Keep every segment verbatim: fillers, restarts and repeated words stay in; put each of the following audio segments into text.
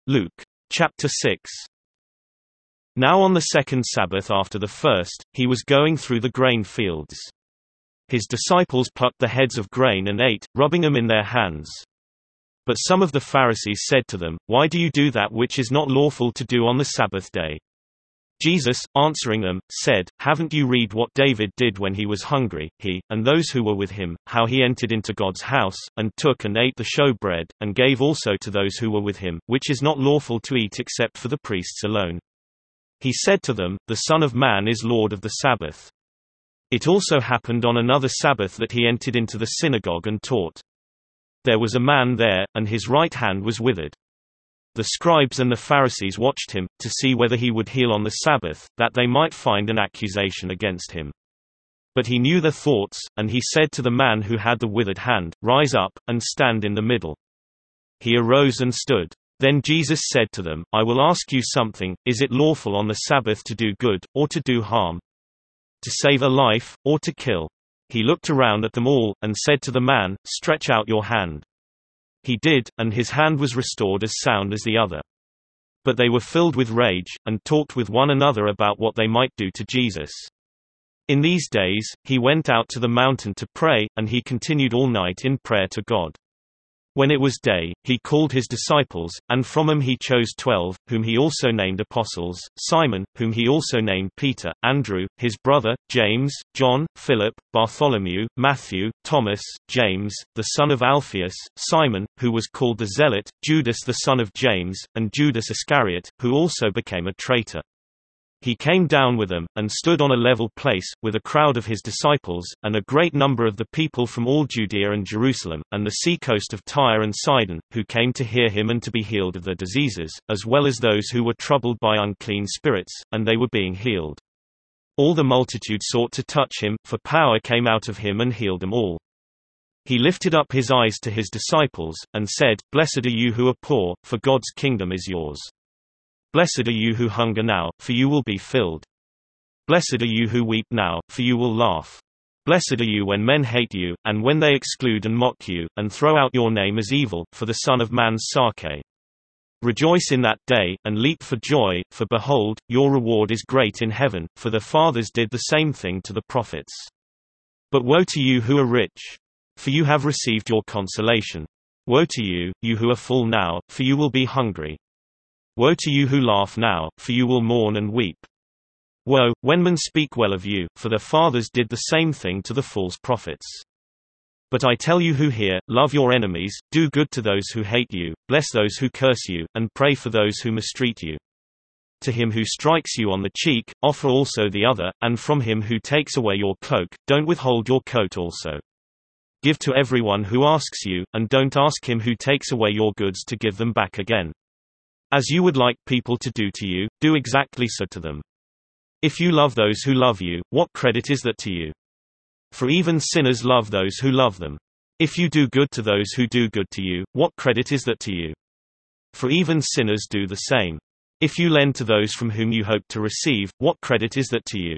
Luke. Chapter six. Now on the second Sabbath after the first, he was going through the grain fields. His disciples plucked the heads of grain and ate, rubbing them in their hands. But some of the Pharisees said to them, "Why do you do that which is not lawful to do on the Sabbath day?" Jesus, answering them, said, "Haven't you read what David did when he was hungry, he, and those who were with him, how he entered into God's house, and took and ate the showbread, and gave also to those who were with him, which is not lawful to eat except for the priests alone? He said to them, The Son of Man is Lord of the Sabbath." It also happened on another Sabbath that he entered into the synagogue and taught. There was a man there, and his right hand was withered. The scribes and the Pharisees watched him, to see whether he would heal on the Sabbath, that they might find an accusation against him. But he knew their thoughts, and he said to the man who had the withered hand, "Rise up, and stand in the middle." He arose and stood. Then Jesus said to them, "I will ask you something, is it lawful on the Sabbath to do good, or to do harm? To save a life, or to kill?" He looked around at them all, and said to the man, "Stretch out your hand." He did, and his hand was restored as sound as the other. But they were filled with rage, and talked with one another about what they might do to Jesus. In these days, he went out to the mountain to pray, and he continued all night in prayer to God. When it was day, he called his disciples, and from them he chose twelve, whom he also named apostles: Simon, whom he also named Peter, Andrew, his brother, James, John, Philip, Bartholomew, Matthew, Thomas, James, the son of Alphaeus, Simon, who was called the Zealot, Judas the son of James, and Judas Iscariot, who also became a traitor. He came down with them, and stood on a level place, with a crowd of his disciples, and a great number of the people from all Judea and Jerusalem, and the seacoast of Tyre and Sidon, who came to hear him and to be healed of their diseases, as well as those who were troubled by unclean spirits, and they were being healed. All the multitude sought to touch him, for power came out of him and healed them all. He lifted up his eyes to his disciples, and said, "Blessed are you who are poor, for God's kingdom is yours. Blessed are you who hunger now, for you will be filled. Blessed are you who weep now, for you will laugh. Blessed are you when men hate you, and when they exclude and mock you, and throw out your name as evil, for the Son of Man's sake. Rejoice in that day, and leap for joy, for behold, your reward is great in heaven, for the fathers did the same thing to the prophets. But woe to you who are rich! For you have received your consolation. Woe to you, you who are full now, for you will be hungry. Woe to you who laugh now, for you will mourn and weep. Woe, when men speak well of you, for their fathers did the same thing to the false prophets. But I tell you who hear, love your enemies, do good to those who hate you, bless those who curse you, and pray for those who mistreat you. To him who strikes you on the cheek, offer also the other, and from him who takes away your cloak, don't withhold your coat also. Give to everyone who asks you, and don't ask him who takes away your goods to give them back again. As you would like people to do to you, do exactly so to them. If you love those who love you, what credit is that to you? For even sinners love those who love them. If you do good to those who do good to you, what credit is that to you? For even sinners do the same. If you lend to those from whom you hope to receive, what credit is that to you?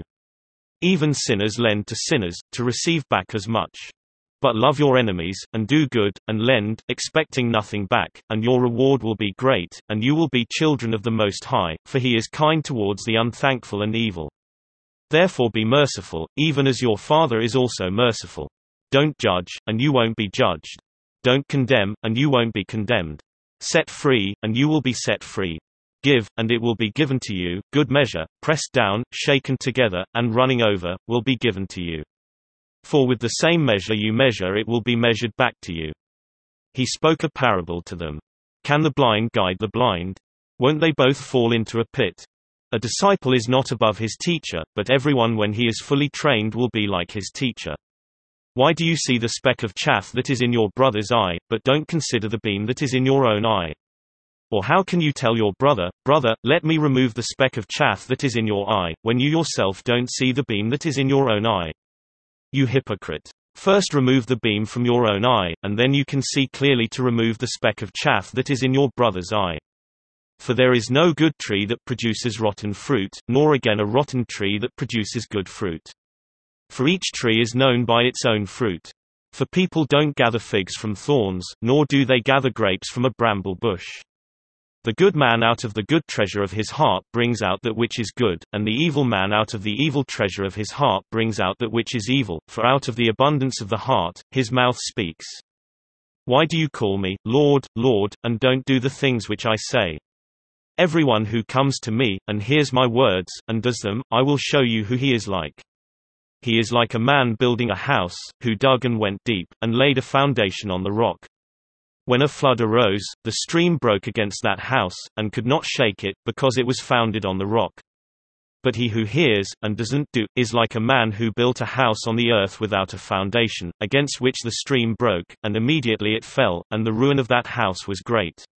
Even sinners lend to sinners, to receive back as much. But love your enemies, and do good, and lend, expecting nothing back, and your reward will be great, and you will be children of the Most High, for he is kind towards the unthankful and evil. Therefore be merciful, even as your Father is also merciful. Don't judge, and you won't be judged. Don't condemn, and you won't be condemned. Set free, and you will be set free. Give, and it will be given to you, good measure, pressed down, shaken together, and running over, will be given to you. For with the same measure you measure it will be measured back to you. He spoke a parable to them. Can the blind guide the blind? Won't they both fall into a pit? A disciple is not above his teacher, but everyone when he is fully trained will be like his teacher. Why do you see the speck of chaff that is in your brother's eye, but don't consider the beam that is in your own eye? Or how can you tell your brother, "Brother, let me remove the speck of chaff that is in your eye," when you yourself don't see the beam that is in your own eye? You hypocrite! First remove the beam from your own eye, and then you can see clearly to remove the speck of chaff that is in your brother's eye. For there is no good tree that produces rotten fruit, nor again a rotten tree that produces good fruit. For each tree is known by its own fruit. For people don't gather figs from thorns, nor do they gather grapes from a bramble bush. The good man out of the good treasure of his heart brings out that which is good, and the evil man out of the evil treasure of his heart brings out that which is evil, for out of the abundance of the heart, his mouth speaks. Why do you call me, Lord, Lord, and don't do the things which I say? Everyone who comes to me, and hears my words, and does them, I will show you who he is like. He is like a man building a house, who dug and went deep, and laid a foundation on the rock. When a flood arose, the stream broke against that house, and could not shake it, because it was founded on the rock. But he who hears, and doesn't do, is like a man who built a house on the earth without a foundation, against which the stream broke, and immediately it fell, and the ruin of that house was great.